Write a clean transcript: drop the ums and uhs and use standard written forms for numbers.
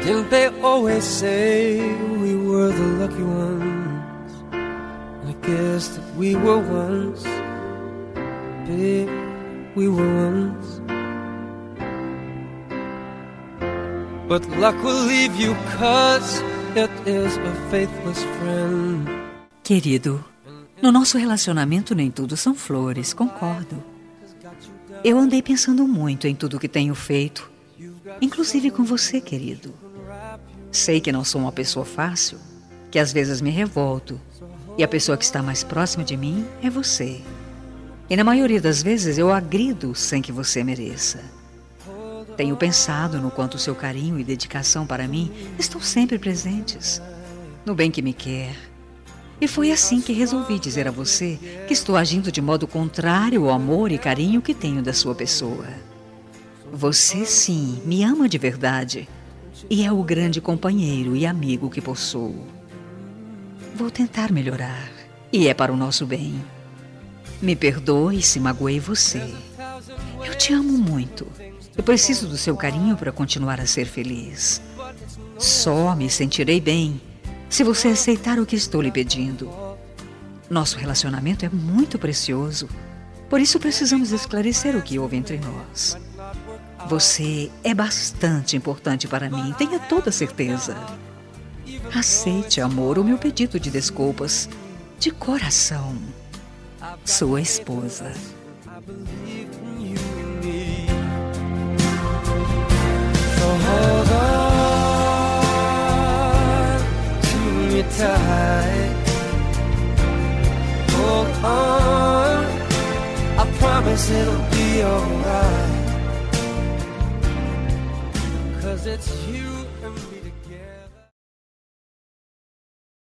Didn't they always say we were the lucky ones? I guess that we were once, babe, we were once. But luck will leave you 'cause it is a faithless friend. Querido, no nosso relacionamento nem tudo são flores, concordo. Eu andei pensando muito em tudo que tenho feito, inclusive com você, querido. Sei que não sou uma pessoa fácil, que às vezes me revolto, e a pessoa que está mais próxima de mim é você. E na maioria das vezes eu agrido sem que você mereça. Tenho pensado no quanto seu carinho e dedicação para mim estão sempre presentes, no bem que me quer. E foi assim que resolvi dizer a você que estou agindo de modo contrário ao amor e carinho que tenho da sua pessoa. Você, sim, me ama de verdade e é o grande companheiro e amigo que possuo. Vou tentar melhorar e é para o nosso bem. Me perdoe se magoei você. Eu te amo muito. Eu preciso do seu carinho para continuar a ser feliz. Só me sentirei bem se você aceitar o que estou lhe pedindo. Nosso relacionamento é muito precioso, por isso precisamos esclarecer o que houve entre nós. Você é bastante importante para mim, tenha toda certeza. Aceite, amor, o meu pedido de desculpas, de coração. Sua esposa. Hold on to me tight. Hold on, I promise it'll be alright. 'Cause it's you and me.